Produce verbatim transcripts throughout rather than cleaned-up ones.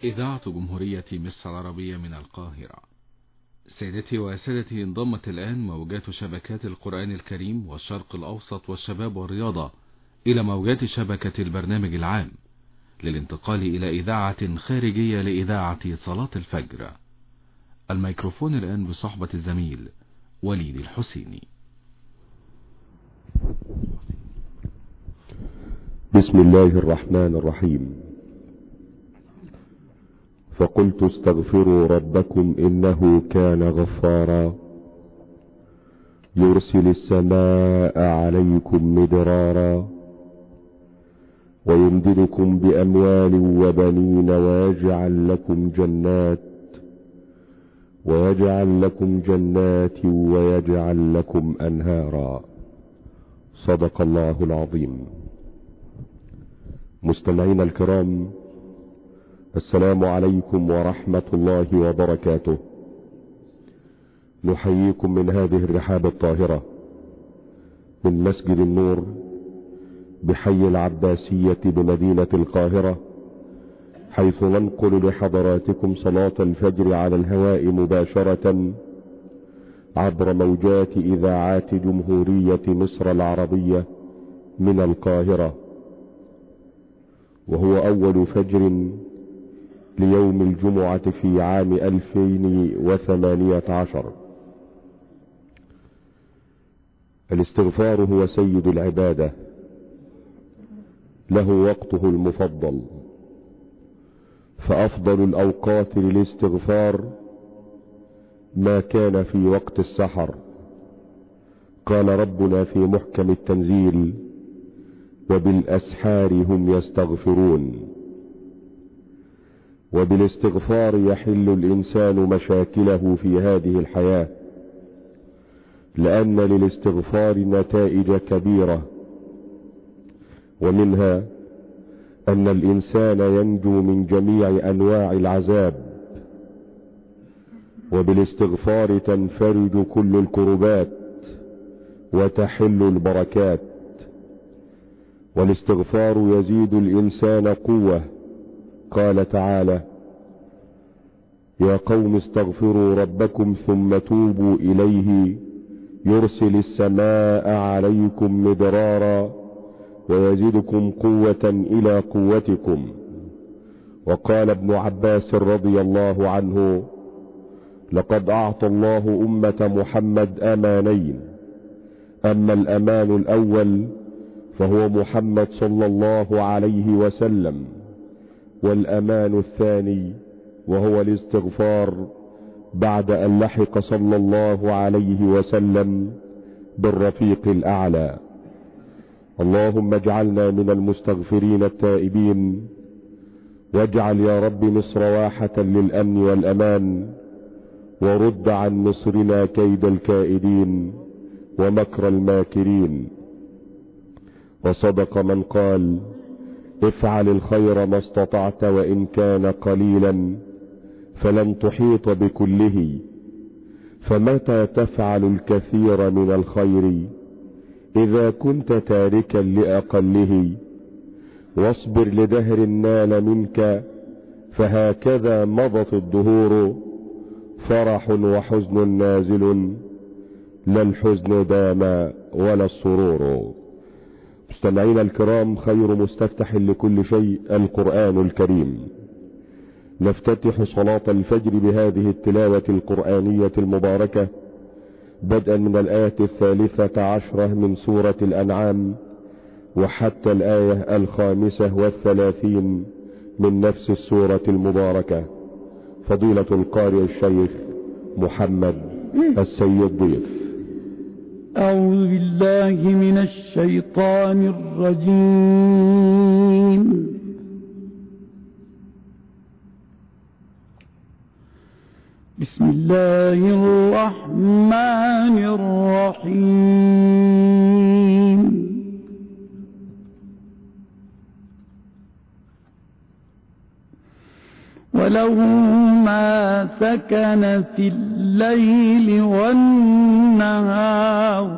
إذاعة جمهورية مصر العربية من القاهرة. سيدتي وسادتي، انضمت الآن موجات شبكات القرآن الكريم والشرق الأوسط والشباب والرياضة إلى موجات شبكة البرنامج العام للانتقال إلى إذاعة خارجية لإذاعة صلاة الفجر. الميكروفون الآن بصحبة الزميل وليد الحسيني. بسم الله الرحمن الرحيم. فقلت استغفروا ربكم إنه كان غفارا يرسل السماء عليكم مدرارا ويمددكم بأموال وبنين ويجعل لكم جنات ويجعل لكم جنات ويجعل لكم أنهارا. صدق الله العظيم. مستمعينا الكرام، السلام عليكم ورحمة الله وبركاته. نحييكم من هذه الرحاب الطاهرة من مسجد النور بحي العباسية بمدينة القاهرة، حيث ننقل لحضراتكم صلاة الفجر على الهواء مباشرة عبر موجات إذاعات جمهورية مصر العربية من القاهرة، وهو أول فجر ليوم الجمعة في عام ألفين وثمانية عشر. الاستغفار هو سيد العبادة، له وقته المفضل، فأفضل الأوقات للاستغفار ما كان في وقت السحر. قال ربنا في محكم التنزيل: وبالأسحار هم يستغفرون. وبالاستغفار يحل الإنسان مشاكله في هذه الحياة، لأن للاستغفار نتائج كبيرة، ومنها أن الإنسان ينجو من جميع أنواع العذاب، وبالاستغفار تنفرج كل الكربات وتحل البركات. والاستغفار يزيد الإنسان قوة. قال تعالى: يا قوم استغفروا ربكم ثم توبوا إليه يرسل السماء عليكم مدرارا ويزيدكم قوة إلى قوتكم. وقال ابن عباس رضي الله عنه: لقد أعطى الله أمة محمد أمانين، أما الأمان الأول فهو محمد صلى الله عليه وسلم، والأمان الثاني وهو الاستغفار بعد أن لحق صلى الله عليه وسلم بالرفيق الأعلى. اللهم اجعلنا من المستغفرين التائبين، واجعل يا رب مصر واحة للأمن والأمان، ورد عن مصرنا كيد الكائدين ومكر الماكرين. وصدق من قال: افعل الخير ما استطعت وإن كان قليلا فلن تحيط بكله، فمتى تفعل الكثير من الخير إذا كنت تاركا لأقله، واصبر لدهر نال منك فهكذا مضت الدهور، فرح وحزن نازل لا الحزن دام ولا السرور. مستمعينا الكرام، خير مستفتح لكل شيء القرآن الكريم. نفتتح صلاة الفجر بهذه التلاوة القرآنية المباركة بدءا من الآية الثالثة عشرة من سورة الأنعام وحتى الآية الخامسة والثلاثين من نفس السورة المباركة. فضيلة القارئ الشيخ محمد السيد ضيف. أعوذ بالله من الشيطان الرجيم. بسم الله الرحمن الرحيم. وله ما سكن في الليل والنهار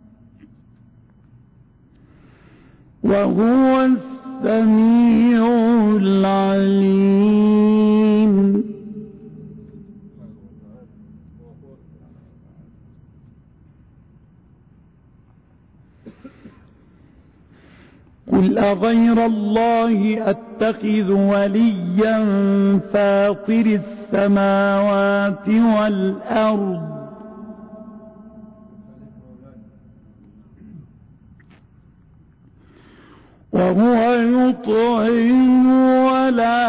وهو السميع قل أغير الله أتخذ وليا فاطر السماوات والأرض وهو يطعم ولا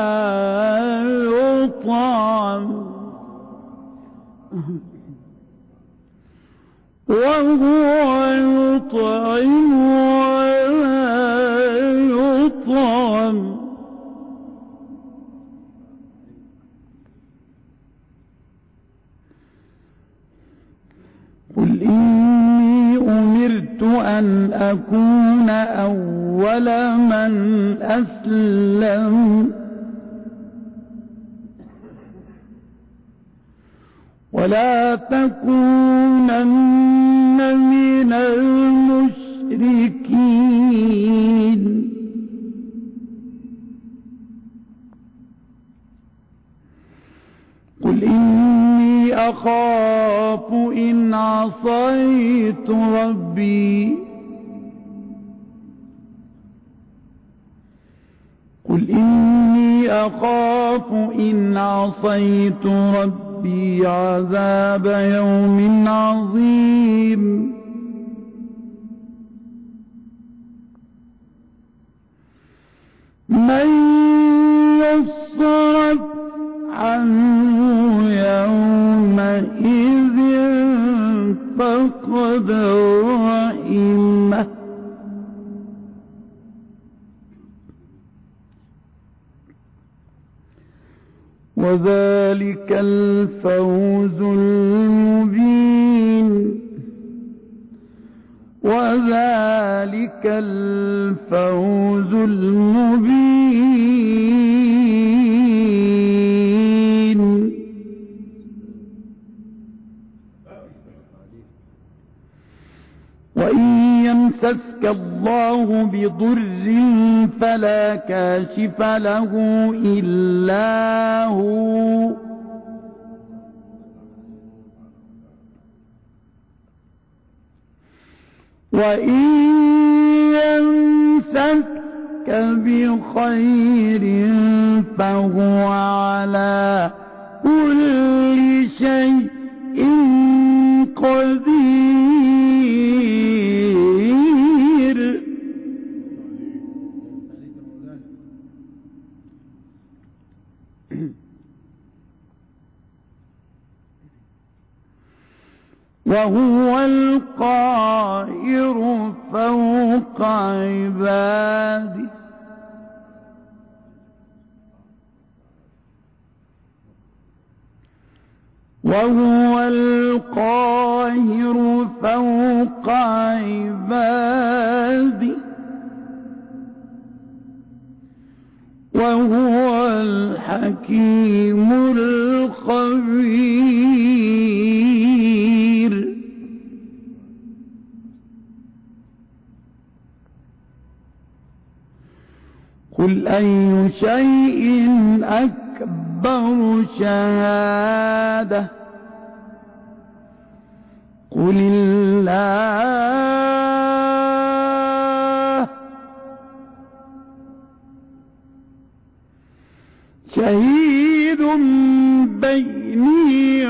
يطعم وهو يطعم ولا يطعم قل إني أمرت أن أكون أول من أسلم ولا تكونن من المشركين قل إني أخاف إن عصيت ربي قل إني أخاف إن عصيت ربي عذاب يوم عظيم من يصرف عنه يومئذ فقد رحمه وذلك الفوز المبين وذلك الفوز المبين وإن يمسسك الله بضر فلا كاشف له إلا هو وإن يمسسك بخير فهو على كل شيء قدير وهو القاهر فوق عباده وهو القاهر فوق عباده وهو الحكيم الخبير قل أي شيء أكبر شهادة قل الله شهيد بيني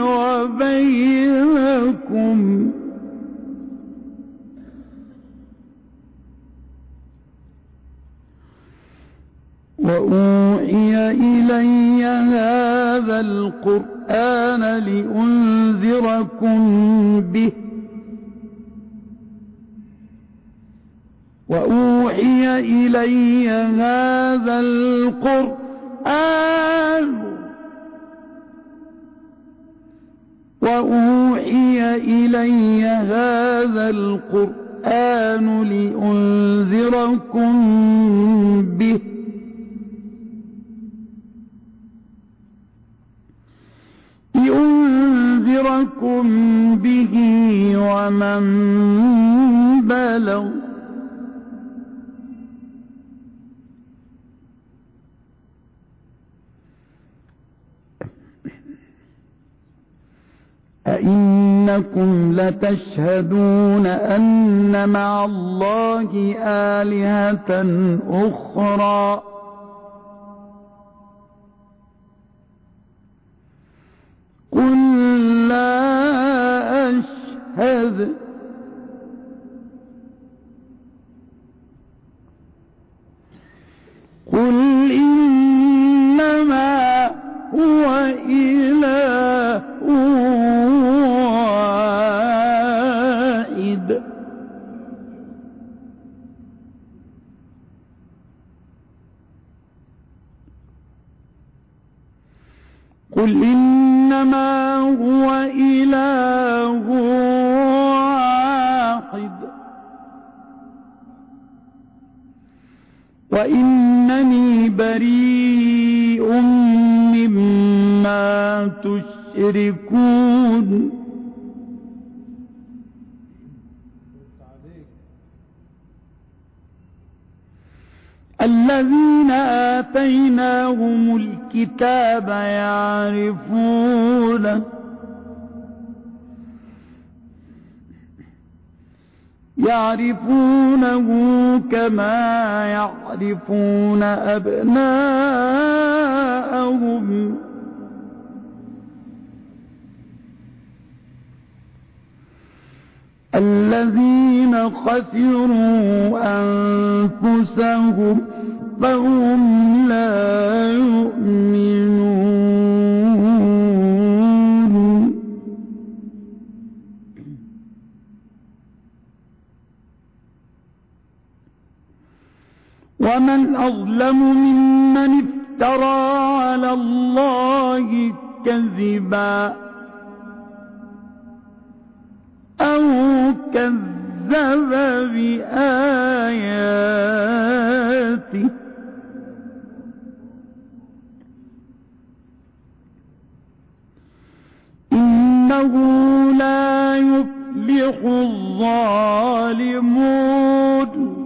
وبينكم وأوحي إلي هذا القرآن لأنذركم به وأوحي إلي هذا القرآن وأوحي إلي هذا القرآن لأنذركم به لأنذركم به ومن بلغ أئنكم إنكم لتشهدون أن مع الله آلهة أخرى قل لا أشهد قل إنما هو إله واحد قل إنما هو إله واحد وإنني بريء مما تشركون الذين آتيناهم الكتاب يعرفونه يعرفونه كما يعرفون أبناءهم الذين خسروا أنفسهم فهم لا يؤمنون ومن أظلم ممن افترى على الله كذبا أو كذب بآياته إنه لا يفلح الظالمون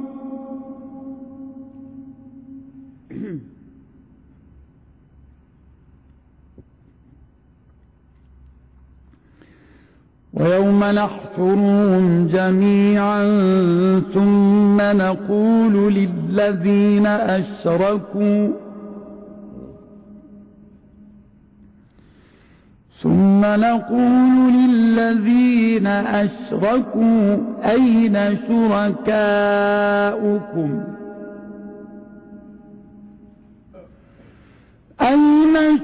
ويوم نحشرهم جميعا ثم نقول للذين أشركوا ثم نقول للذين أشركوا أين شركاؤكم أين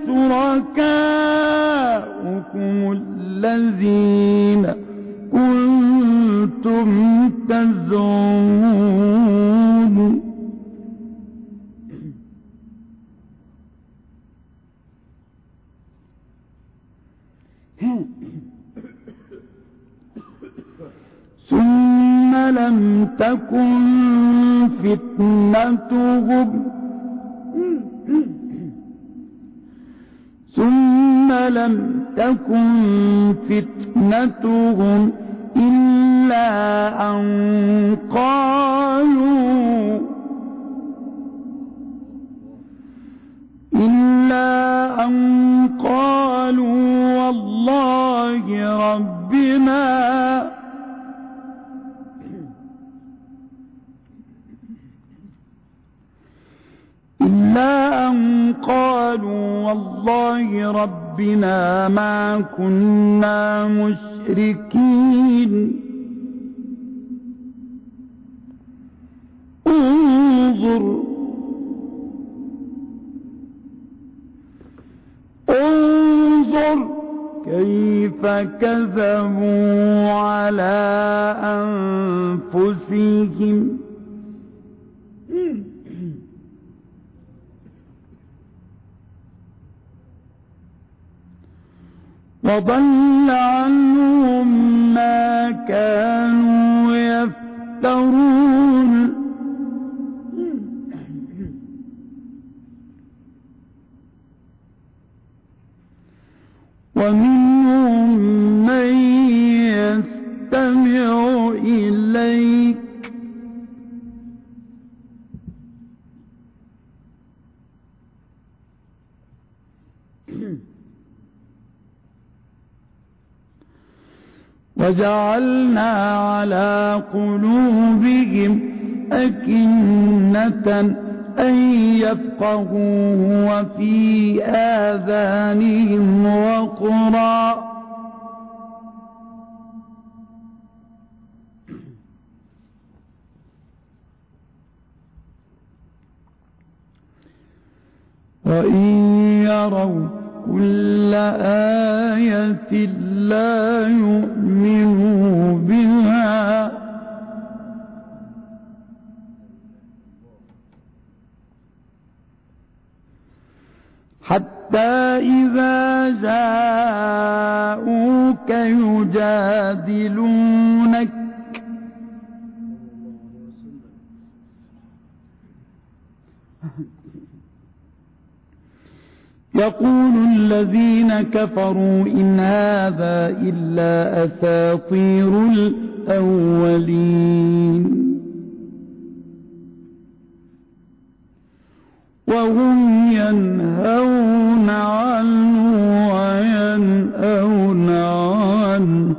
شركاؤكم الذين كنتم تزعمون ثم لم تكن فتنتهم ثم لم تكن فتنتهم إلا أن قالوا إلا أن قالوا والله ربنا إلا أن قالوا والله ربنا ما كنا مشركين انظر انظر كيف كذبوا على أنفسهم وضل عنهم ما كانوا يفترون ومنهم من يستمع إليك وجعلنا على قلوبهم أكنة أن يفقهوه وفي آذانهم وقرا وإن يروا كل آية لا يؤمنوا بها حتى إذا جاءوك يجادلونك يقول الذين كفروا إن هذا إلا أساطير الأولين وهم ينهون عنه وينأون عنه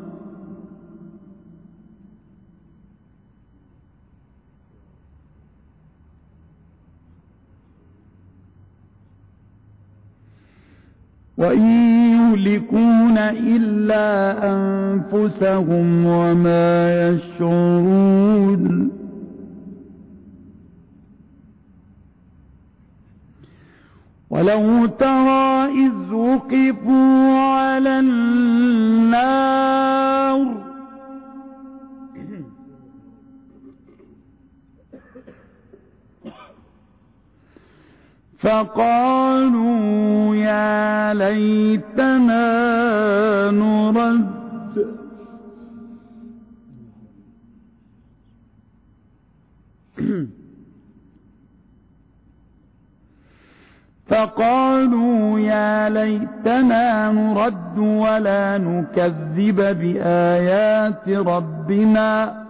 وإن يهلكون إلا أنفسهم وما يشعرون ولو ترى إذ وقفوا على النار فقالوا يا ليتنا نرد فقالوا يا ليتنا نرد ولا نكذب بآيات ربنا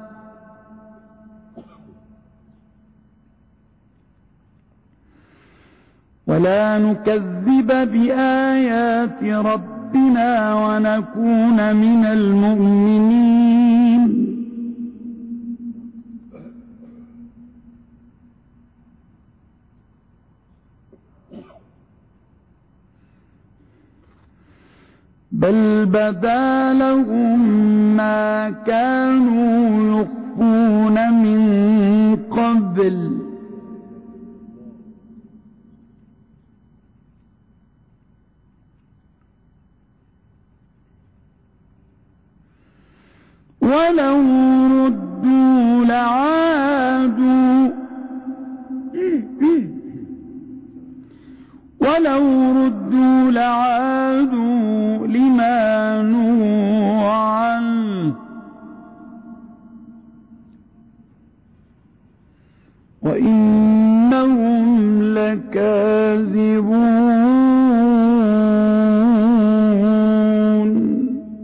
ولا نكذب بآيات ربنا ونكون من المؤمنين بل بدا لهم ما كانوا يخفون من قبل ولو ردوا لعادوا ولو ردوا لعادوا لما نهوا عنه وإنهم لكاذبون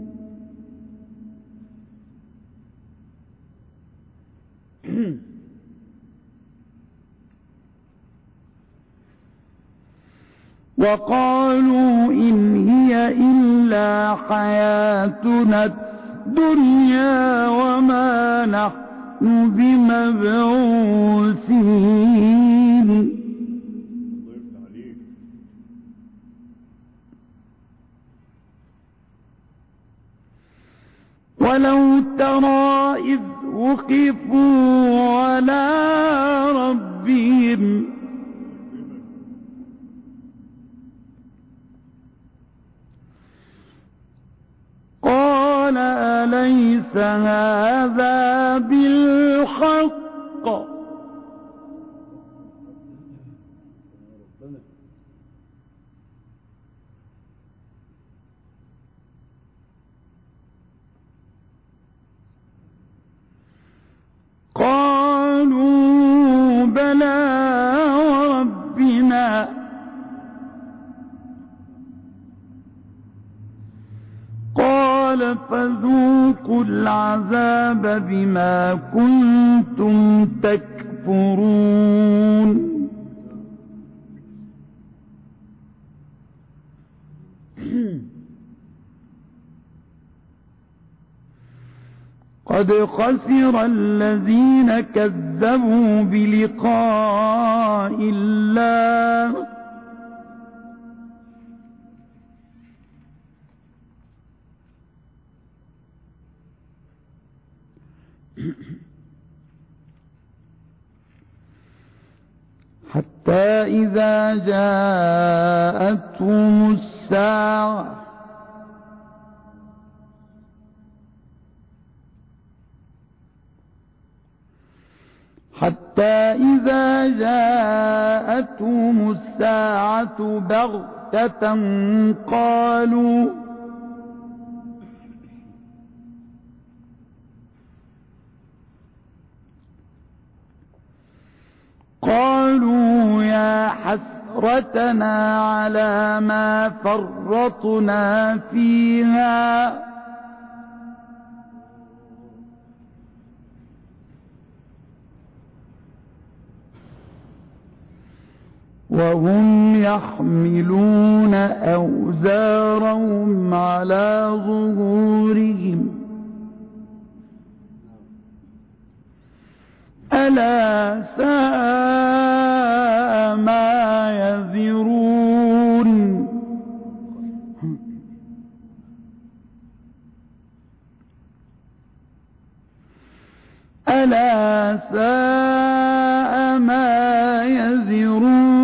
وقالوا إن هي إلا حياتنا الدنيا وما نحن بمبعوثين ولو ترى إذ وقفوا على ربهم قال أليس هذا بالحق قالوا بلى وربنا قال فذوقوا العذاب بما كنتم تكفرون قد خسر الذين كذبوا بلقاء الله حتى إذا جاءتهم الساعة حتى إذا جاءتهم الساعة بغتة قالوا قالوا يا حسرتنا على ما فرطنا فيها وهم يحملون أوزارهم على ظهورهم ألا ساء ما يزرون ألا ساء ما يزرون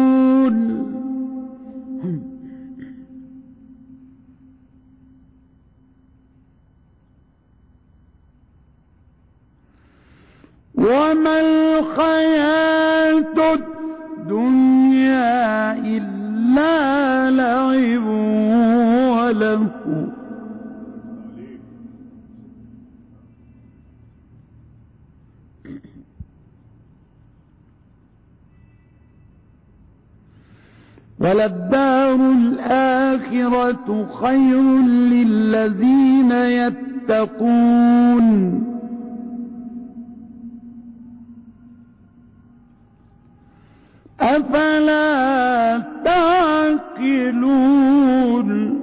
وما الحياة الدنيا إلا لعب ولهو وللدار الآخرة خير للذين يتقون أفلا تعقلون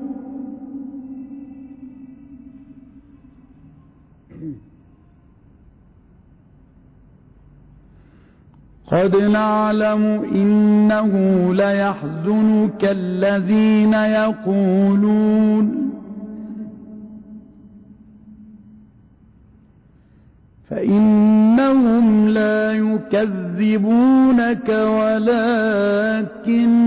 قد نعلم إنه ليحزنك الذين يقولون فإنهم لا يكذبونك ولكن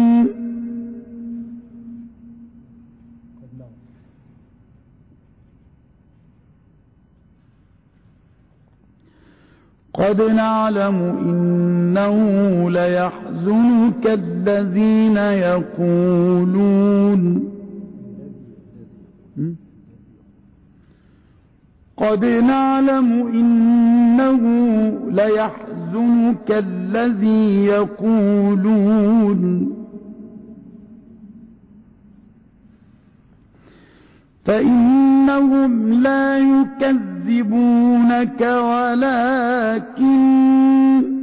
قد نعلم إنه ليحزنك الذين يقولون قد نعلم إنه ليحزنك الذي يقولون فإنهم لا يكذبونك ولكن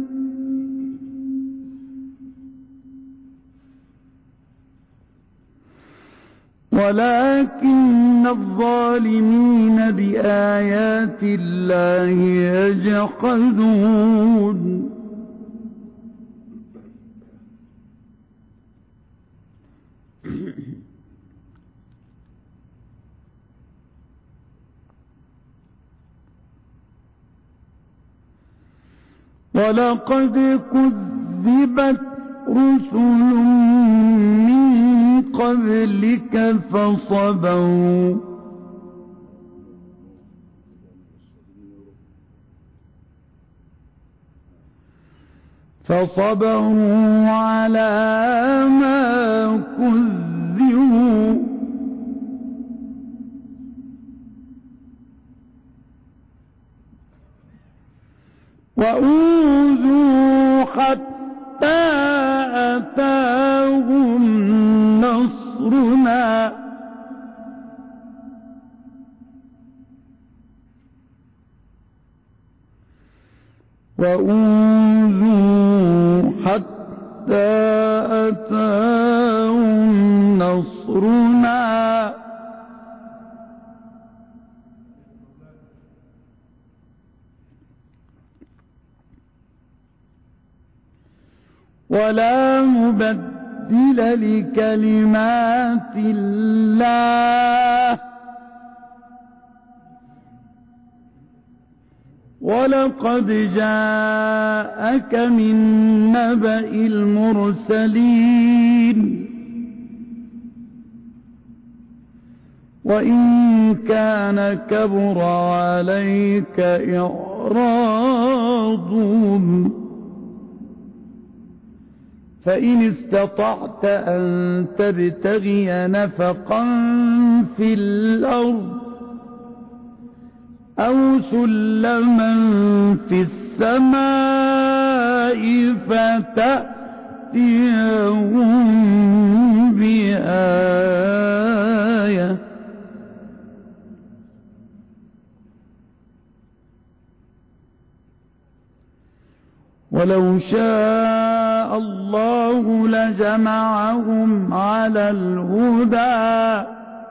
ولكن الظالمين بآيات الله يجحدون ولقد كذبت رسل من قبلك فصبروا فصبروا على ما كذبوا وأوذوا حتى أتاهم نصرنا وأوذوا حتى أتاهم نصرنا ولا مبدل لكلمات الله ولقد جاءك من نبأ المرسلين وإن كان كبر عليك إعراضهم فإن استطعت أن تبتغي نفقا في الأرض أو سلما في السماء فتأتيهم بآية ولو شاء الله لجمعهم على الهدى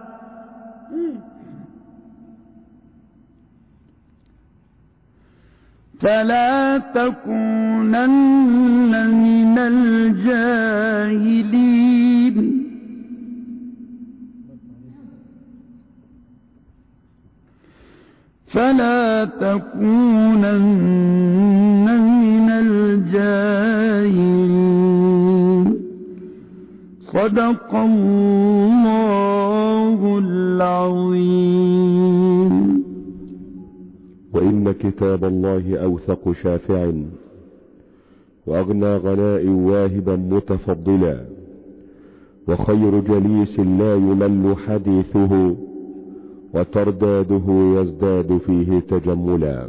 فلا تكونن من الجاهلين فلا تكونن من الجاهلين صدق الله العظيم. وإن كتاب الله أوثق شافع وأغنى غناء واهبا متفضلا وخير جليس لا يمل حديثه وترداده يزداد فيه تجملا.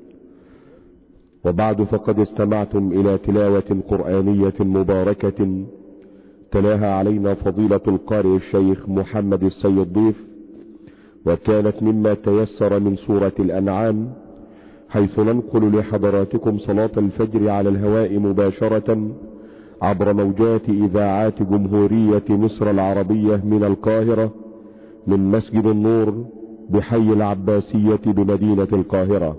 وبعد فقد استمعتم إلى تلاوة قرآنية مباركة تلاها علينا فضيلة القارئ الشيخ محمد السيد ضيف، وكانت مما تيسر من سورة الأنعام، حيث ننقل لحضراتكم صلاة الفجر على الهواء مباشرة عبر موجات إذاعات جمهورية مصر العربية من القاهرة من مسجد النور بحي العباسية بمدينة القاهرة.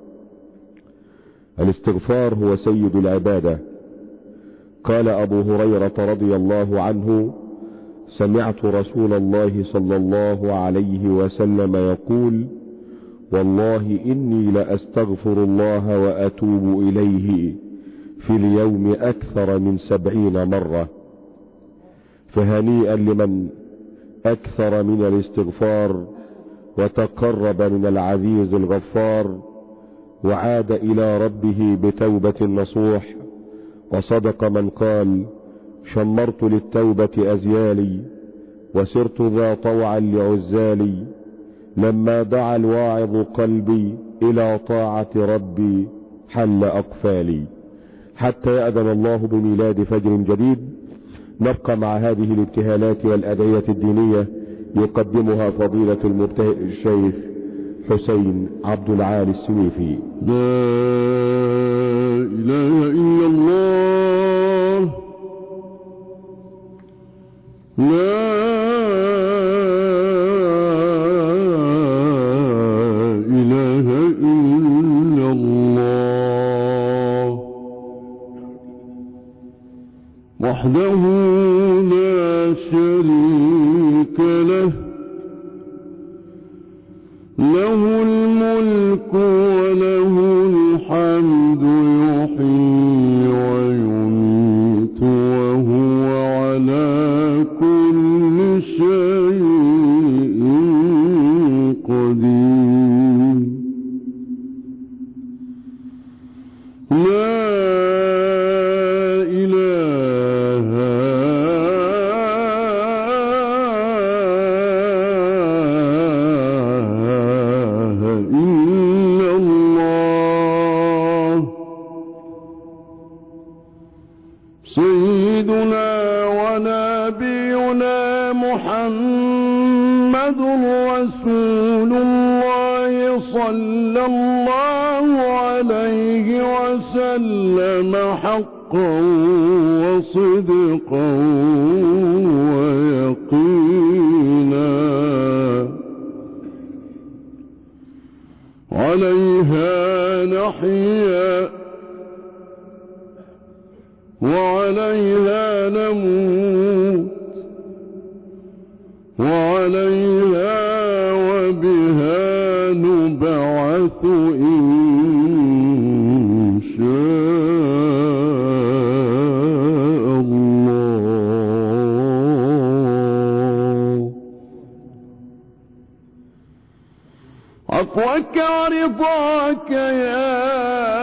الاستغفار هو سيد العبادة. قال أبو هريرة رضي الله عنه: سمعت رسول الله صلى الله عليه وسلم يقول: والله إني لأستغفر الله وأتوب إليه في اليوم أكثر من سبعين مرة. فهنيئا لمن أكثر من الاستغفار وتقرب من العزيز الغفار وعاد إلى ربه بتوبة نصوح. وصدق من قال: شمرت للتوبة أزيالي وسرت ذا طوعا لعزالي، لما دعا الواعظ قلبي إلى طاعة ربي حل أقفالي. حتى يأذن الله بميلاد فجر جديد نبقى مع هذه الابتهالات والأدعية الدينية يقدمها فضيلة المبتهل الشيخ حسين عبد العالي السويفي. لا إله إلا الله، لا إله إلا الله وحده لا شريك له، له الملك وله الحمد يحيي ويميت وهو على كل شيء قدير. لا إله إلا الله. سيدنا ونبينا محمد رسول الله صلى الله عليه وسلم حقا وصدقا ويقينا، عليها نحيا وعليها نموت وعليها وبها نبعث إن شاء الله. عفوك ورضاك يا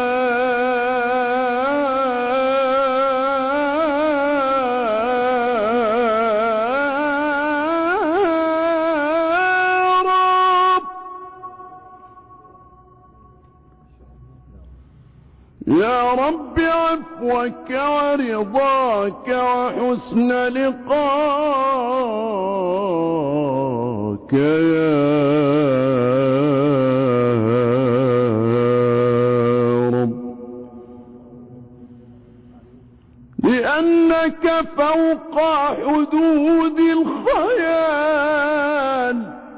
يا رب، عفوك ورضاك وحسن لقاك يا رب، لأنك فوق حدود الخيال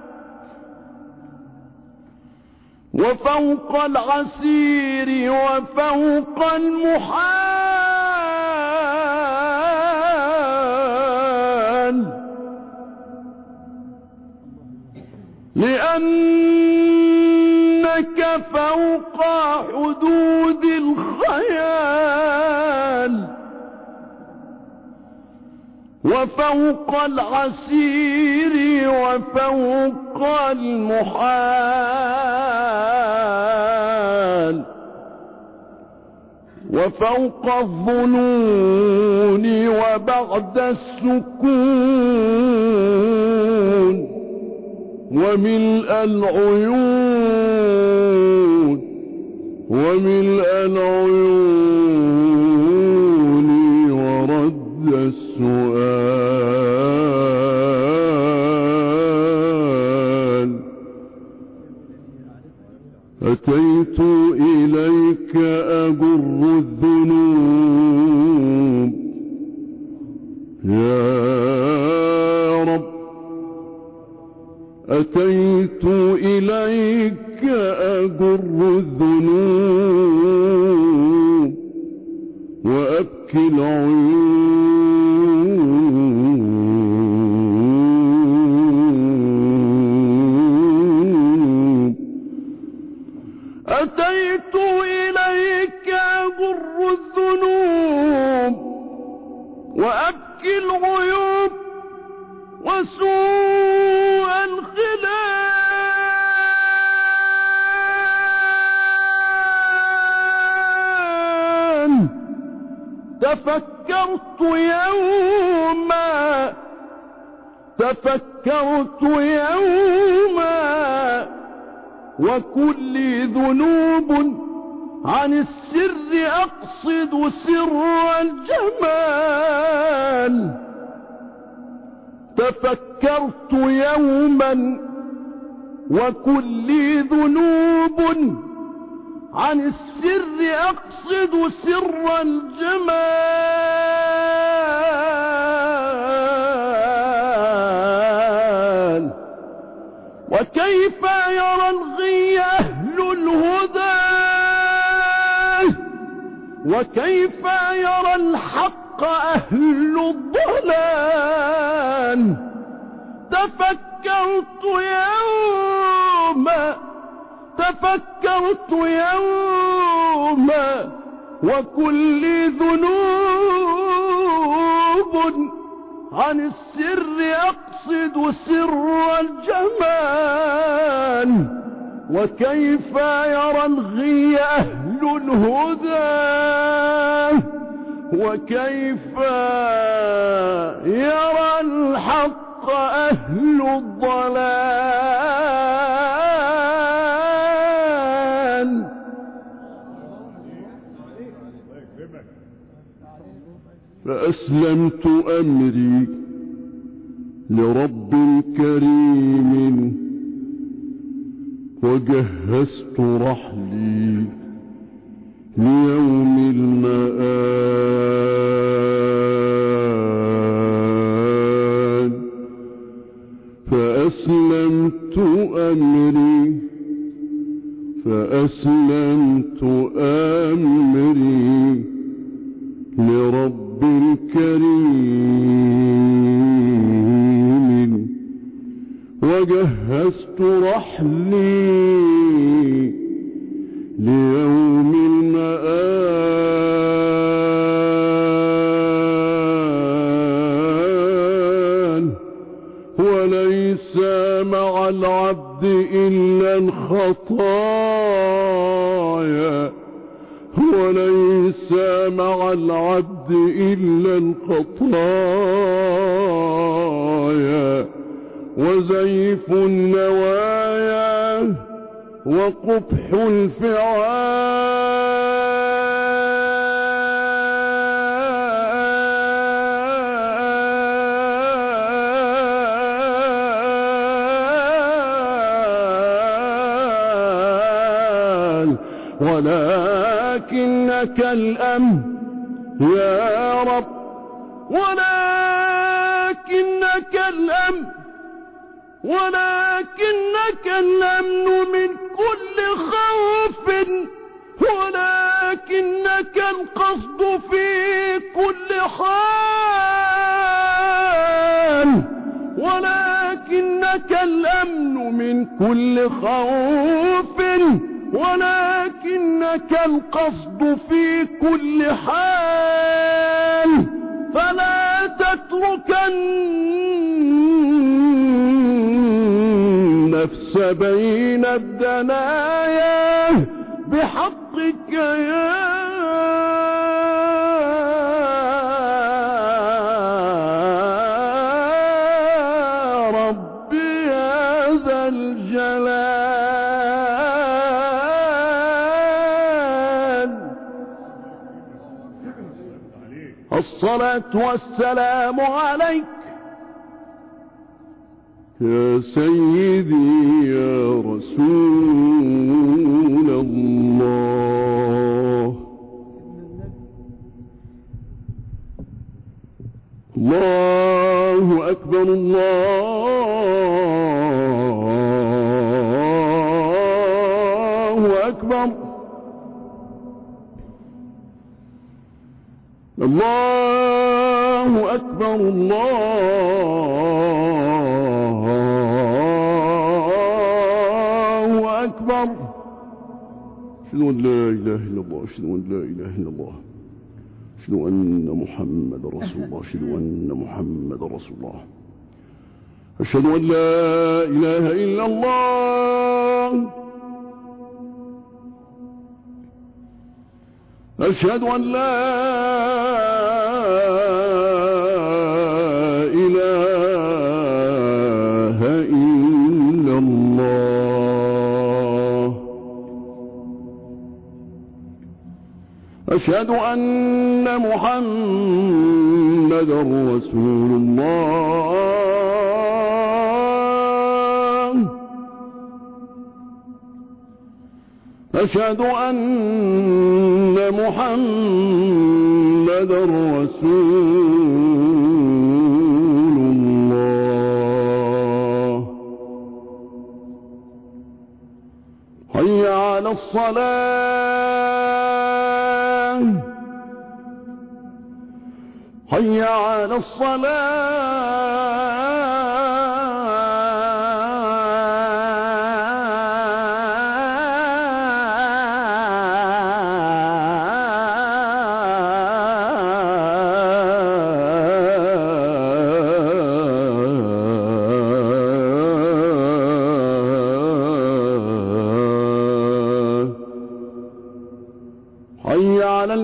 وفوق العسير وفوق المحال، لأنك فوق حدود الخيال وفوق العسير وفوق المحال، وفوق الظنون وبعد السكون وملء العيون وملء العيون ورد السؤال. أتيت إليك أجر الذنوب يا رب، أتيت إليك أجر الذنوب وأبكي العيوب، أتيت إليك أجر الذنوب وأبكي العيوب وسوء الخلان. تفكرت يوما تفكرت يوما وكل ذنوب عن السر أقصد سر الجمال. تفكرت يوما وكل ذنوب عن السر أقصد سر الجمال. وكيف يرى الغي أهل الهدى وكيف يرى الحق أهل الضلال. تفكرت يوما تفكرت يوما وكل ذنوب عن السر أقصد سر الجمال. وكيف يرى الغي أهل الهدى وكيف يرى الحق أهل الضلال. فأسلمت أمري لرب كريم وجهزت رحلي ليوم المآل. فأسلمت أمري فأسلمت أمري لرب رب كريم وجهزت رحلي ليوم المآل وليس مع العبد إلا الخطايا وليس مع العبد إلا الخطايا وزيف النوايا وقبح الفعال ولكنك الأمن يا رب ولكنك الأمن ولكنك الأمن من كل خوف ولكنك القصد في كل حال ولكنك الأمن من كل خوف ولكنك القصد في كل حال فلا تتركن النفس بين الدنايا بحقك يا رب يا ذا الجلال. الصلاة والسلام عليك يا سيدي يا رسول الله. الله أكبر الله أكبر الله أكبر الله أكبر. أشهد أن لا إله إلا الله أشهد أن لا إله إلا الله أشهد أن محمد رسول الله أشهد أن محمد رسول الله أشهد أن لا إله إلا الله أشهد أن لا إله إلا الله أشهد أن محمدا رسول الله أشهد أن محمدا رسول الله. حي على الصلاة حي على الصلاة حي على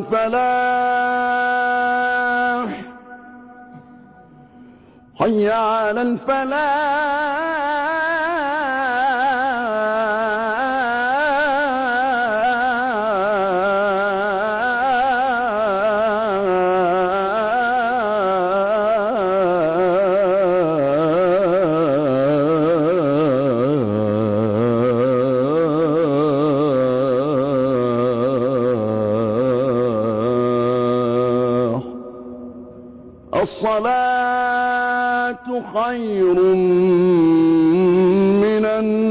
الفلاح حي على الفلاح. الصلاة خير من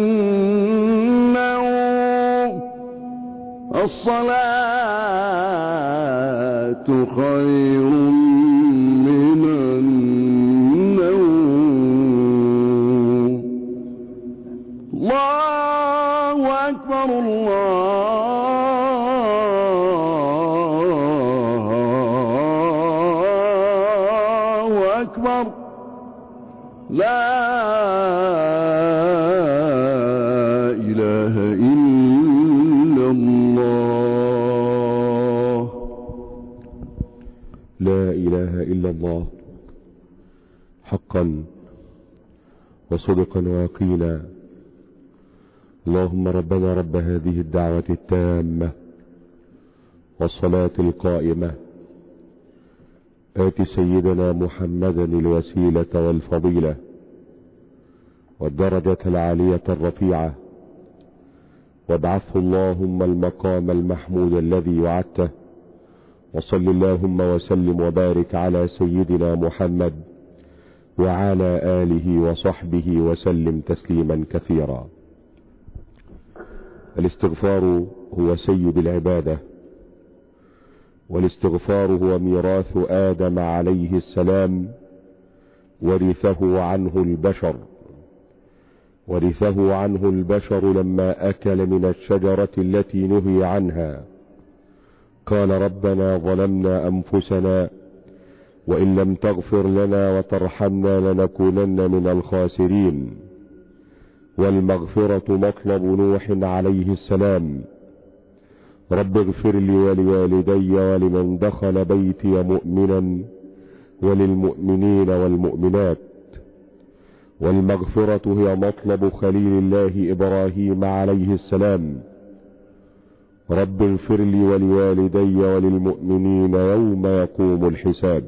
النوم الصلاة خير أكبر لا إله إلا الله لا إله إلا الله حقا وصدقا ويقينا. اللهم ربنا رب هذه الدعوة التامة والصلاة القائمة آت سيدنا محمدا الوسيلة والفضيلة والدرجة العالية الرفيعة وابعثه اللهم المقام المحمود الذي وعدته. وصل اللهم وسلم وبارك على سيدنا محمد وعلى آله وصحبه وسلم تسليما كثيرا. الاستغفار هو سيد العبادة، والاستغفار هو ميراث آدم عليه السلام ورثه عنه البشر ورثه عنه البشر لما أكل من الشجرة التي نهي عنها. قال ربنا ظلمنا أنفسنا وإن لم تغفر لنا وترحمنا لنكونن من الخاسرين. والمغفرة مطلب نوح عليه السلام. رب اغفر لي ولوالدي ولمن دخل بيتي مؤمنا وللمؤمنين والمؤمنات. والمغفرة هي مطلب خليل الله إبراهيم عليه السلام. رب اغفر لي ولوالدي وللمؤمنين يوم يقوم الحساب.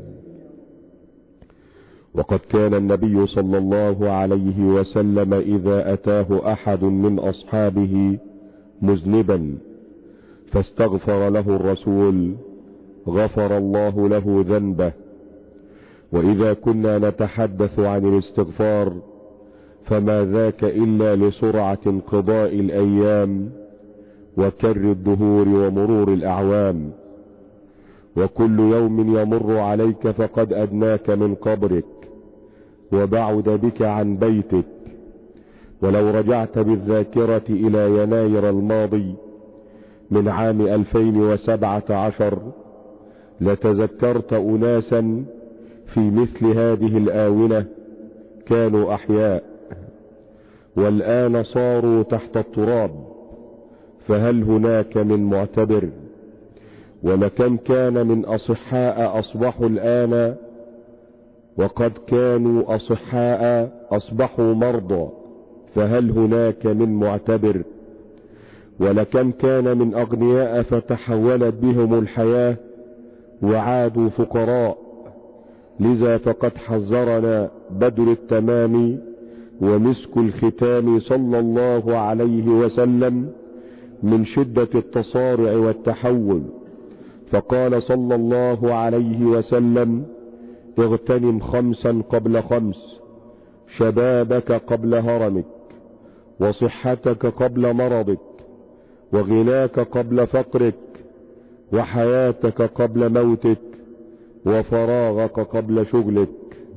وقد كان النبي صلى الله عليه وسلم إذا أتاه أحد من أصحابه مذنبا فاستغفر له الرسول غفر الله له ذنبه. وإذا كنا نتحدث عن الاستغفار فما ذاك إلا لسرعة انقضاء الأيام وكر الدهور ومرور الأعوام. وكل يوم يمر عليك فقد أدناك من قبرك وبعد بك عن بيتك. ولو رجعت بالذاكرة إلى يناير الماضي من عام ألفين وسبعة عشر لتذكرت أناسا في مثل هذه الآونة كانوا أحياء والآن صاروا تحت التراب. فهل هناك من معتبر؟ ولكم كان من أصحاء أصبحوا الآن وقد كانوا أصحاء أصبحوا مرضى. فهل هناك من معتبر؟ ولكم كان من أغنياء فتحولت بهم الحياة وعادوا فقراء. لذا فقد حذرنا بدر التمام ومسك الختام صلى الله عليه وسلم من شدة التصارع والتحول. فقال صلى الله عليه وسلم اغتنم خمسا قبل خمس: شبابك قبل هرمك، وصحتك قبل مرضك، وغناك قبل فقرك، وحياتك قبل موتك، وفراغك قبل شغلك.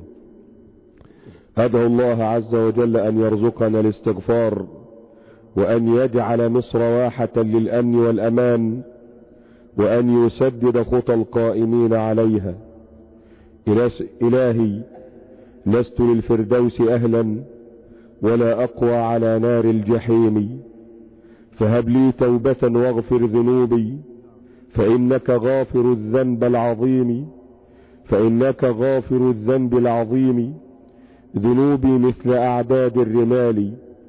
أدعو الله عز وجل أن يرزقنا الاستغفار وأن يجعل مصر واحة للأمن والأمان وأن يسدد خطى القائمين عليها. إلهي لست للفردوس أهلا ولا أقوى على نار الجحيم، فهب لي توبة واغفر ذنوبي فإنك غافر الذنب العظيم فإنك غافر الذنب العظيم. ذنوبي مثل أعداد الرمال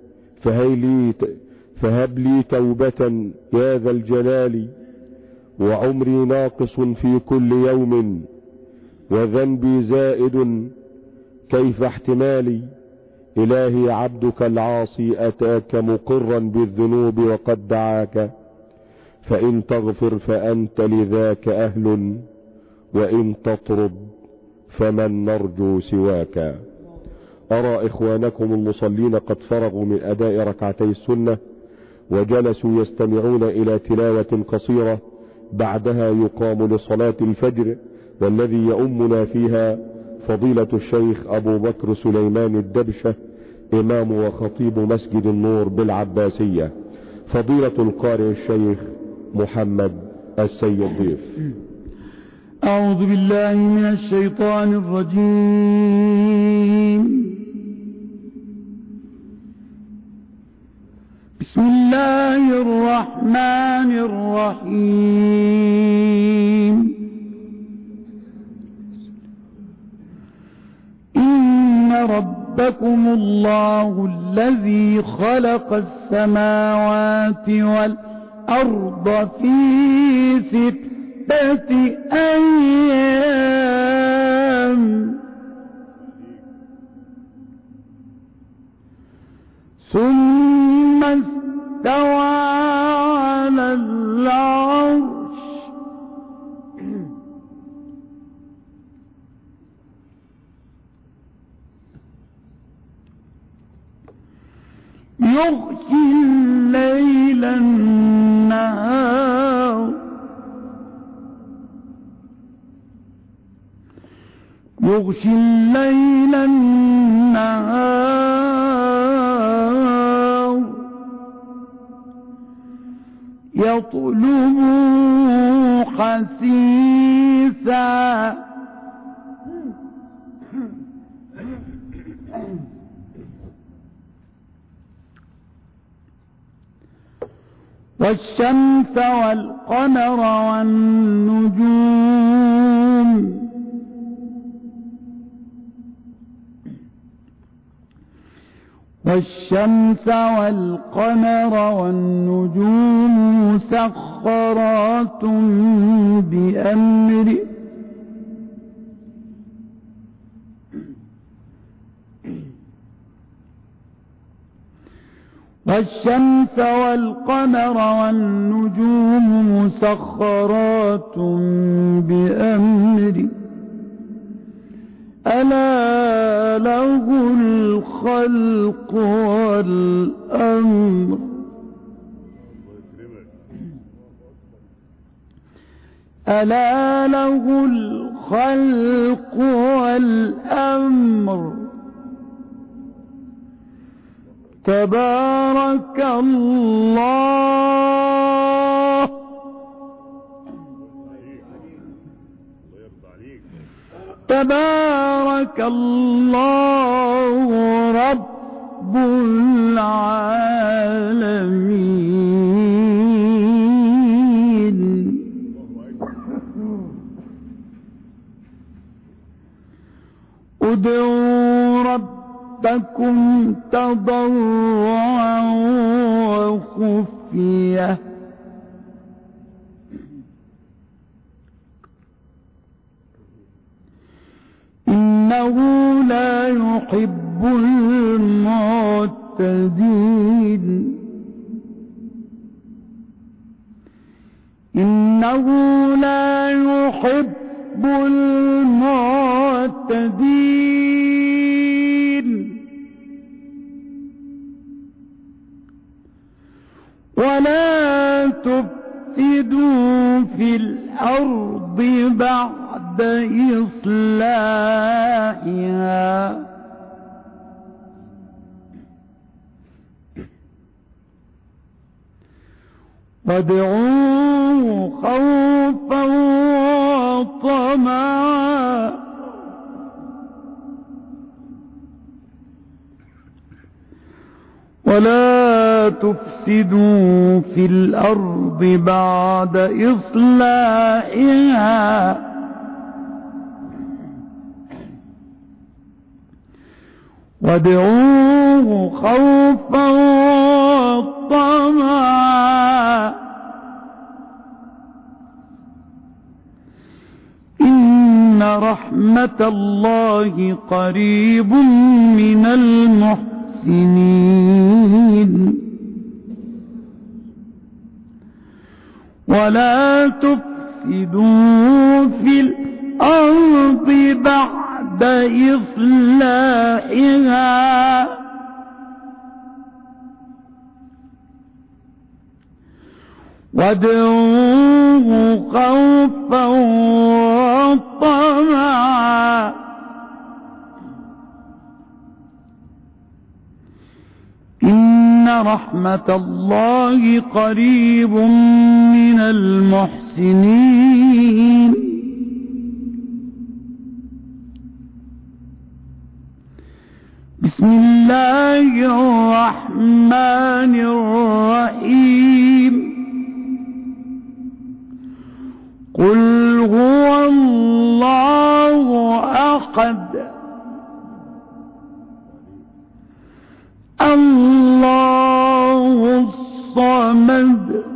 فهب لي توبة يا ذا الجلال. وعمري ناقص في كل يوم وذنبي زائد كيف احتمالي. إلهي عبدك العاصي أتاك مقرا بالذنوب وقد دعاك، فإن تغفر فأنت لذاك أهل وإن تطرد فمن نرجو سواك. أرى إخوانكم المصلين قد فرغوا من أداء ركعتي السنة وجلسوا يستمعون إلى تلاوة قصيرة بعدها يقام لصلاة الفجر، والذي يؤمنا فيها فضيلة الشيخ أبو بكر سليمان الدبشة إمام وخطيب مسجد النور بالعباسية. فضيلة القارئ الشيخ محمد السيد ضيف. أعوذ بالله من الشيطان الرجيم. بسم الله الرحمن الرحيم. إن ربكم الله الذي خلق السماوات والأرض في ستة أيام ثم استوى على العرش يغشي الليل النهار يغشي الليل النهار يطلبه حثيثا والشمس والقمر والنجوم والشمس والقمر والنجوم مسخرات بأمره والشمس والقمر والنجوم مسخرات بأمره ألا له الخلق والأمر ألا له الخلق والأمر تبارك الله تبارك الله رب العالمين. ادعوا ربكم تضرعا وخفية إنه لا يحب المعتدين إنه لا يحب المعتدين ولا تفسدوا في الأرض بعد إصلاحها وادعوه خوفا وطمعا ولا تفسدوا في الأرض بعد إصلاحها وادعوه خوفا وطمعا إن رحمة الله قريب من المحسنين ولا تفسدوا في الأرض بعد إصلاحها وادعوه خوفا وطمعا إن رحمة الله قريب من المحسنين بسم الله الرحمن الرحيم قل هو الله أحد الله الصمد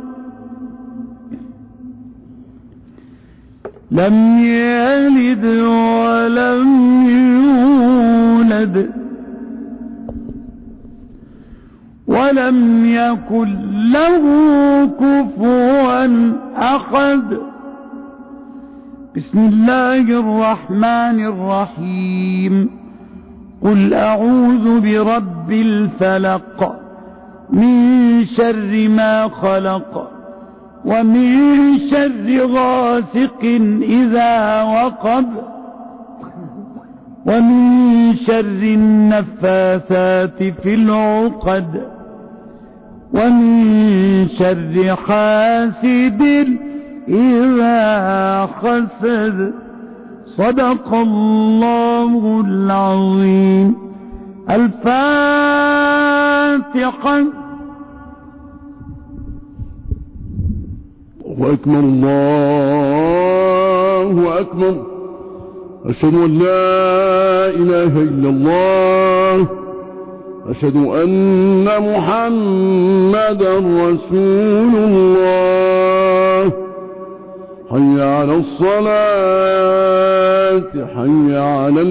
لم يلد ولم يولد ولم يكن له كفوا أحد بسم الله الرحمن الرحيم قل أعوذ برب الفلق من شر ما خلق ومن شر غاسق إذا وقب ومن شر النفاثات في العقد ومن شر حاسد إذا حسد صدق الله العظيم. الفاتحة. الله أكبر الله أكبر. أشهد أن لا إله إلا الله. أشهد أن محمدا رسول الله. حي على الصلاة حي على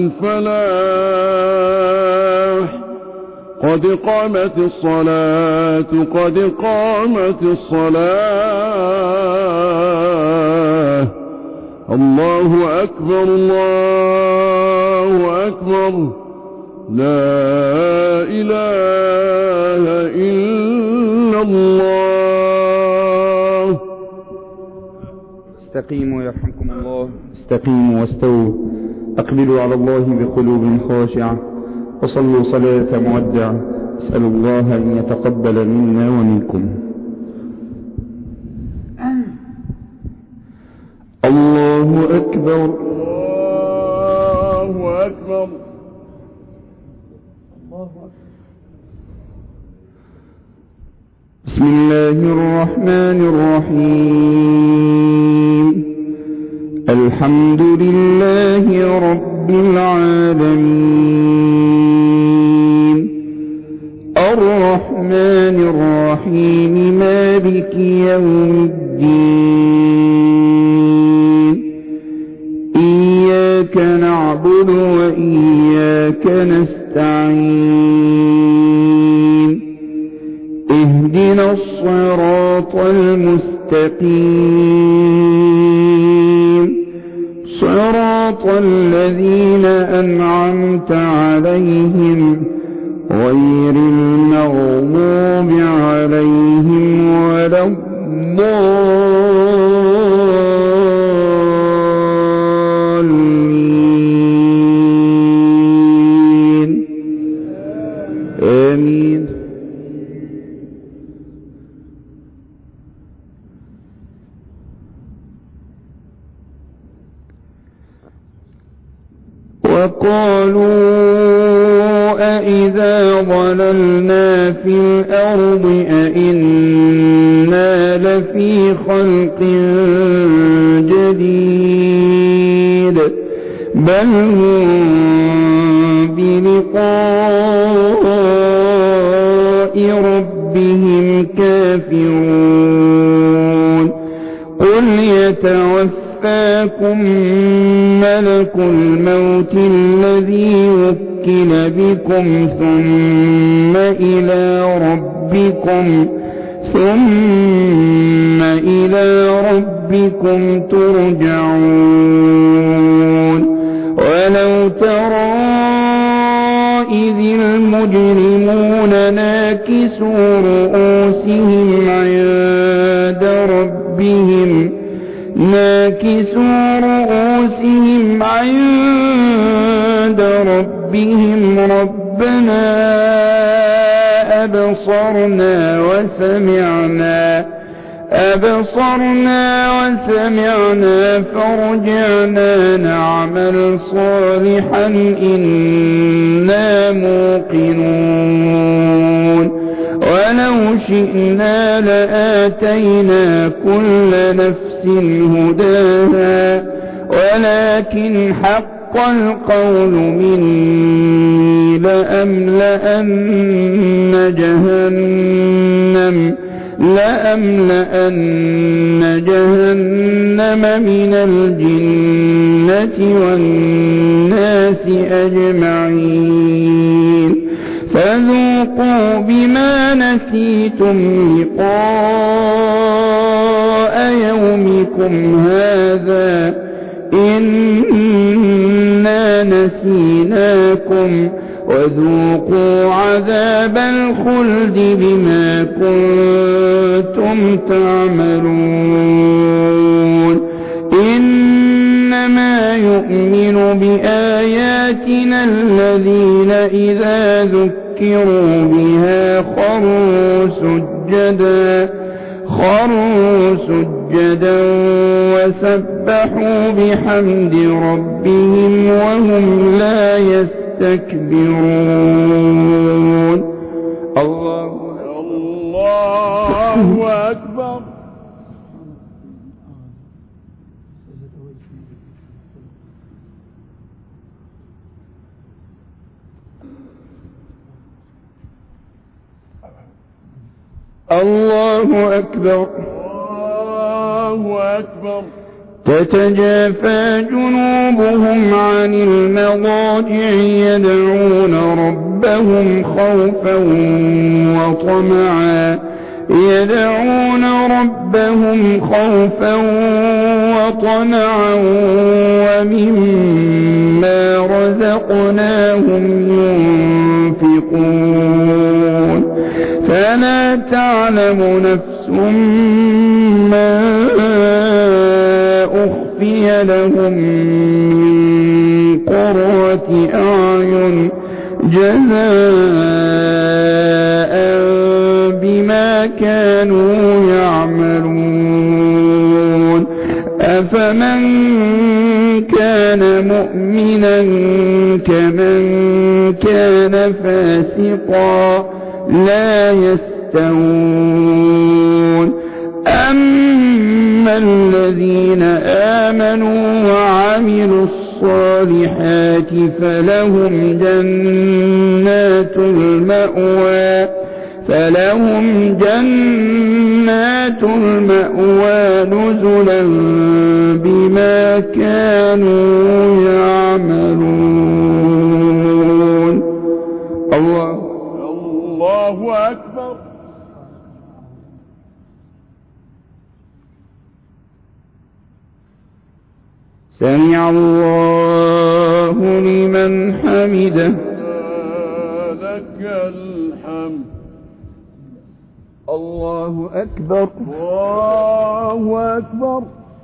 الفلاح. قد قامت الصلاة قد قامت الصلاة. الله أكبر الله أكبر. لا إله إلا الله. استقيموا يرحمكم الله. استقيموا واستووا. أقبلوا على الله بقلوب خاشعة وصلوا صلاة مودع. أسأل الله أن يتقبل منا ومنكم. الله أكبر الله أكبر. بسم الله الرحمن الرحيم. الحمد لله رب العالمين الرحمن الرحيم مالك يوم الدين. إياك نعبد وإياك نستعين. اهدنا الصراط المستقيم صراط الذين أنعمت عليهم غير المغضوب عليهم ولا الضالين. آمين. وقالوا أإذا ضللنا في الأرض أإنا لفي خلق جديد بل هم بلقاء ربهم كافرون. قل يتوفاكم ملك الموت الذي وكل بكم ثم إلى ربكم ثم إلى ربكم ترجعون. ولو ترى إذ المجرمون ناكسوا رؤوسهم عند ربهم ناكسوا رؤوسهم عند ربهم ربنا أبصرنا وسمعنا أبصرنا وسمعنا فارجعنا نعمل صالحا إنا موقنون ولو شئنا لآتينا كل نفس هداها ولكن حق القول مني لأملأن جهنم لأملأن جهنم من الجنة والناس أجمعين فذوقوا بما نسيتم لقاء يومكم هذا إنا نسيناكم وذوقوا عذاب الخلد بما كنتم تعملون إنما يؤمن بآياتنا الذين إذا ذكروا بها خروا سجدا خروا سجدا وسبحوا بحمد ربهم وهم لا يستكبرون الله الله أكبر. الله أكبر. الله أكبر. تتجافى جنوبهم عن المضاجع يدعون ربهم خوفا وطمعا يدعون ربهم خوفا وطمعا ومما رزقناهم ينفقون فلا تعلم نفس ما أخفي لهم من قرة أعين جزاء بما كانوا يعملون أفمن كان مؤمنا كمن كان فاسقا لا يستوون أما الذين آمنوا وعملوا الصالحات فلهم جنات المأوى فلهم جنات المأوى نزلا بما كانوا يعملون. الله الله أكبر. سمع الله لمن حمده. لك الحمد. الله أكبر. الله أكبر.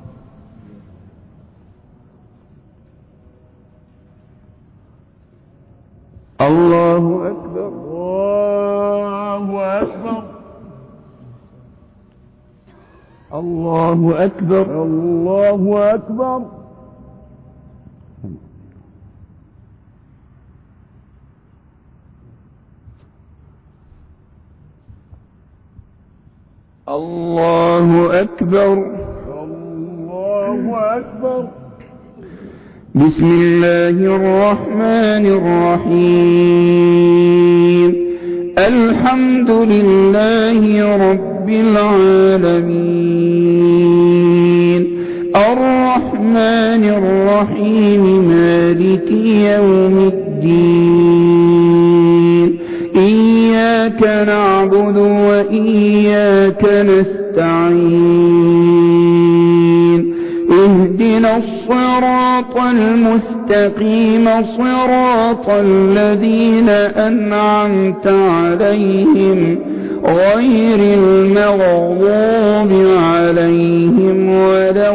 الله أكبر. الله أكبر. الله أكبر. الله أكبر. الله أكبر. الله أكبر. بسم الله الرحمن الرحيم الحمد لله رب العالمين الرحمن الرحيم مالك يوم الدين إياك نعبد وإياك نستعين اهدنا الصراط المستقيم صراط الذين أنعمت عليهم غير المغضوب عليهم ولا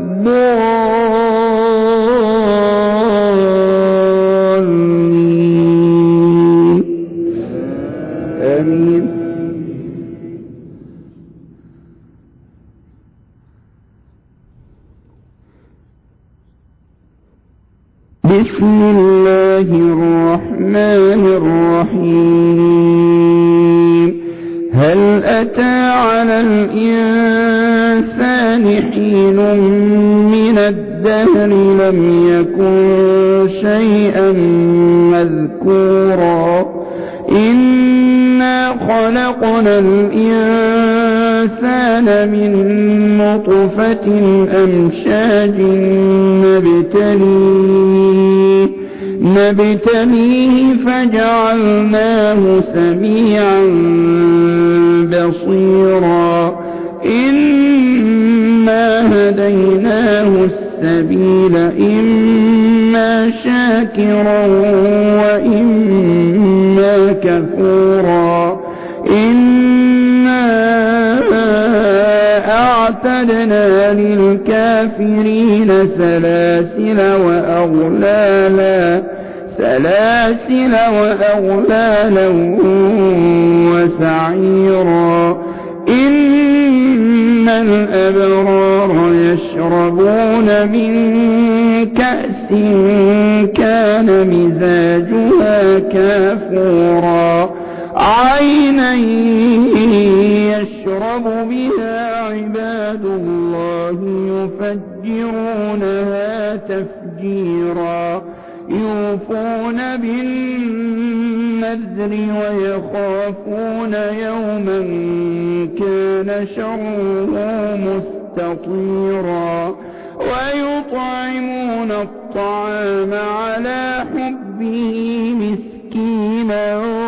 الضالين آمين. بسم الله الرحمن الرحيم هل أتى على الإنسان حين من الدهر لم يكن شيئا مذكورا إنا خلقنا الإنسان من نطفة أمشاج نبتليه نبتليه فجعلناه سميعا بصيرا إنا هديناه السبيل إما شاكرا وإما كفورا إنا أعتدنا للكافرين سلاسل وأغلالا سلاسل وأغلالا وسعيرا إن الأبرار يشربون من كأس كان مزاجها كافورا عينا يشرب بها عباد الله يفجرونها تفجيرا يوفون بالنذر ويخافون يوما كان شره مستطيرا ويطعمون الطعام على حبه مسكينا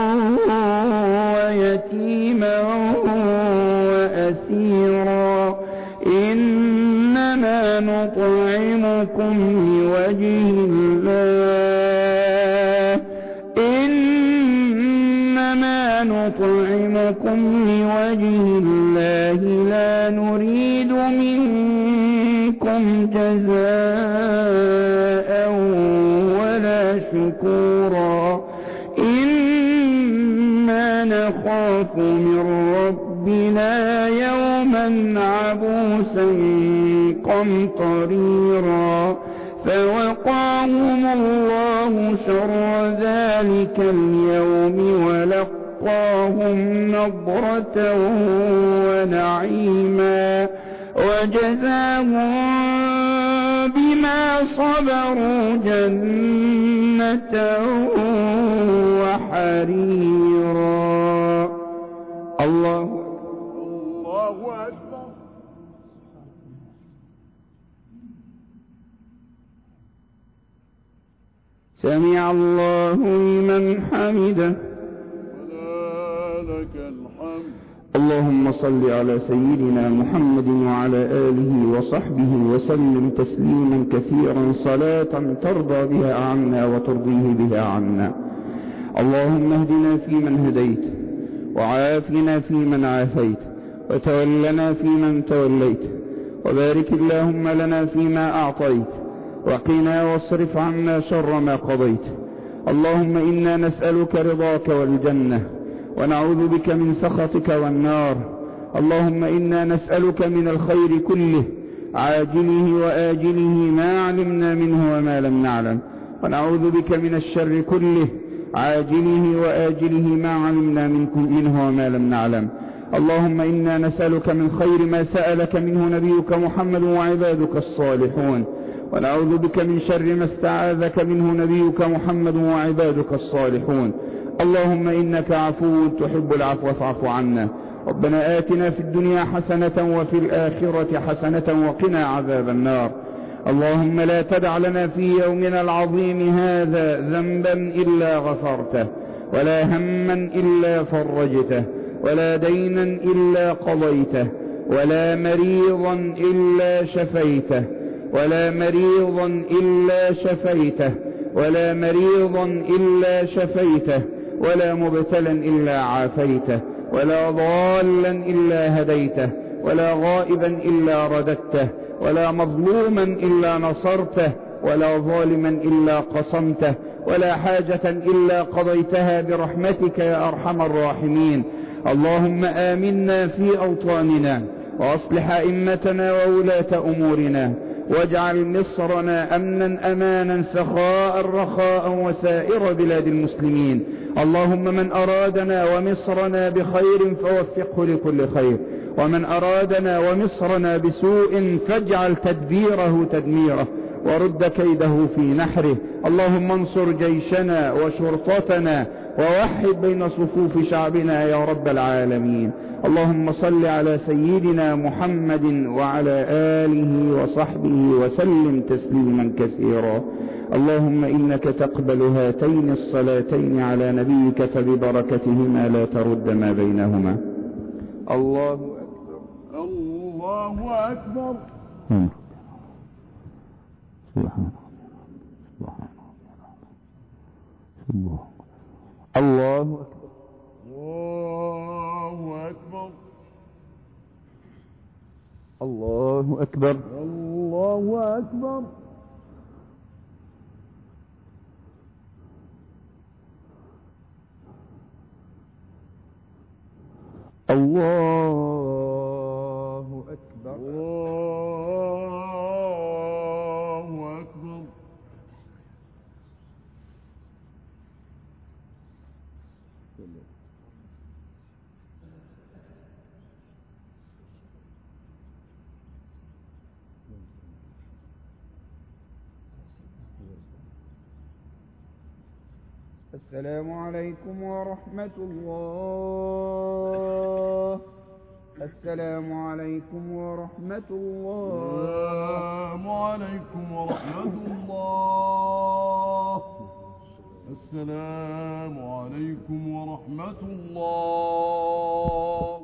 ويتيما وأسيرا إنما نطعمكم لوجه الله إنما نطعمكم لوجه الله لا نريد منكم جزاء ولا شكورا إنا نخاف من ربنا يوما عبوسا قمطريرا فوقاهم الله شر ذلك اليوم ولقاهم نضرة ونعيما وجزاهم بما صبروا جنة وحريرا الله الله أكبر. سمع الله لمن حمده لك الحمد. اللهم صل على سيدنا محمد وعلى آله وصحبه وسلم تسليما كثيرا صلاة ترضى بها عنا وترضيه بها عنا. اللهم اهدنا فيمن هديت وعافنا فيمن عافيت وتولنا فيمن توليت وبارك اللهم لنا فيما أعطيت وقنا واصرف عنا شر ما قضيت. اللهم إنا نسألك رضاك والجنة ونعوذ بك من سخطك والنار. اللهم إنا نسألك من الخير كله عاجله وآجله ما علمنا منه وما لم نعلم ونعوذ بك من الشر كله عاجله وآجله ما علمنا منه وما لم نعلم. اللهم إنا نسألك من خير ما سألك منه نبيك محمد وعبادك الصالحون ونعوذ بك من شر ما استعاذك منه نبيك محمد وعبادك الصالحون. اللهم إنك عفو تحب العفو فاعف عنا. ربنا آتنا في الدنيا حسنة وفي الآخرة حسنة وقنا عذاب النار. اللهم لا تدع لنا في يومنا العظيم هذا ذنبا إلا غفرته ولا هما إلا فرجته ولا دينا إلا قضيته ولا مريضا إلا شفيته ولا مريضا إلا شفيته ولا مريضا إلا شفيته ولا مبتلا إلا عافيته ولا ضالا إلا هديته ولا غائبا إلا رددته ولا مظلوما إلا نصرته ولا ظالما إلا قصمته ولا حاجة إلا قضيتها برحمتك يا أرحم الراحمين. اللهم آمنا في أوطاننا وأصلح أئمتنا وولاة أمورنا. واجعل مصرنا أمنا أمانا سخاء رخاء وسائر بلاد المسلمين. اللهم من أرادنا ومصرنا بخير فوفقه لكل خير، ومن أرادنا ومصرنا بسوء فاجعل تدبيره تدميره ورد كيده في نحره. اللهم انصر جيشنا وشرطتنا ووحد بين صفوف شعبنا يا رب العالمين. اللهم صل على سيدنا محمد وعلى آله وصحبه وسلم تسليما كثيرا. اللهم إنك تقبل هاتين الصلاتين على نبيك فببركتهما لا ترد ما بينهما. الله أكبر. الله أكبر. سبحان الله. الله أكبر. الله الله أكبر. أكبر. الله أكبر. الله أكبر. الله أكبر. السلام عليكم ورحمة الله. السلام عليكم ورحمة الله. السلام عليكم ورحمة الله. السلام عليكم ورحمة الله.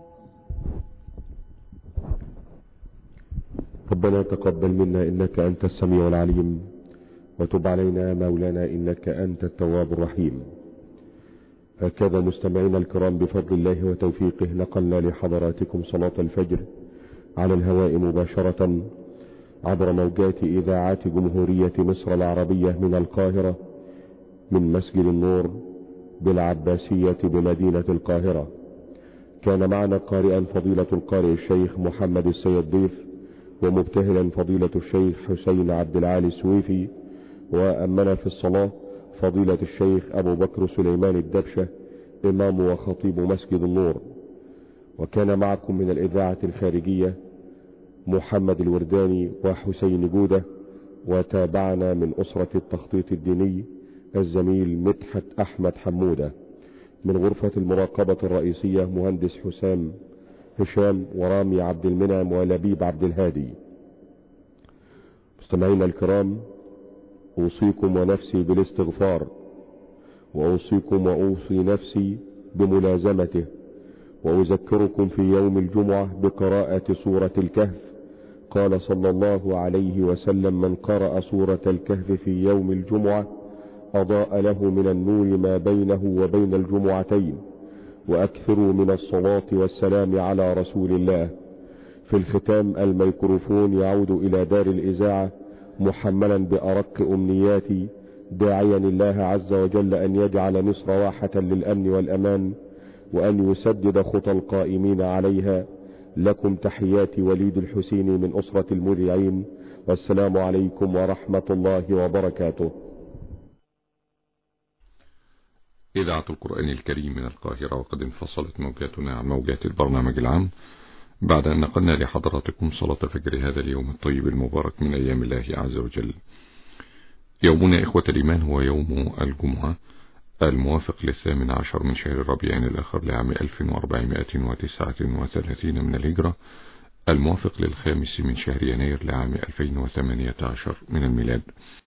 ربنا تقبل منا إنك أنت السميع العليم، وتب علينا مولانا إنك أنت التواب الرحيم. هكذا مستمعينا الكرام بفضل الله وتوفيقه نقلنا لحضراتكم صلاة الفجر على الهواء مباشرة عبر موجات إذاعات جمهورية مصر العربية من القاهرة من مسجد النور بالعباسية بمدينة القاهرة. كان معنا قارئا فضيلة القارئ الشيخ محمد السيد ضيف، ومبتهلا فضيلة الشيخ حسين عبد العالي السويفي، وأمنا في الصلاة فضيلة الشيخ أبو بكر سليمان الدبشة إمام وخطيب مسجد النور. وكان معكم من الإذاعة الخارجية محمد الورداني وحسين جودة، وتابعنا من أسرة التخطيط الديني الزميل مدحت أحمد حمودة، من غرفة المراقبة الرئيسية مهندس حسام هشام ورامي عبد المنعم ولبيب عبد الهادي. مستمعينا الكرام، أوصيكم ونفسي بالاستغفار، وأوصيكم وأوصي نفسي بملازمته، وأذكركم في يوم الجمعة بقراءة سورة الكهف. قال صلى الله عليه وسلم: من قرأ سورة الكهف في يوم الجمعة أضاء له من النور ما بينه وبين الجمعتين. وأكثروا من الصلاة والسلام على رسول الله. في الختام الميكروفون يعود إلى دار الإذاعة محملا بأرق أمنياتي، داعيا الله عز وجل أن يجعل مصر واحة للأمن والأمان، وأن يسدد خطى القائمين عليها. لكم تحياتي وليد الحسيني من أسرة المذيعين، والسلام عليكم ورحمة الله وبركاته. إذاعة القرآن الكريم من القاهرة، وقد انفصلت موجاتنا عن موجات البرنامج العام بعد أن نقلنا لحضراتكم صلاة الفجر هذا اليوم الطيب المبارك من أيام الله عز وجل. يومنا إخوة الإيمان هو يوم الجمعة الموافق للثامن عشر من شهر الربيع الآخر لعام ألف وأربعمائة وتسعة وثلاثين من الهجرة، الموافق للخامس من شهر يناير لعام ألفين وثمانية عشر من الميلاد.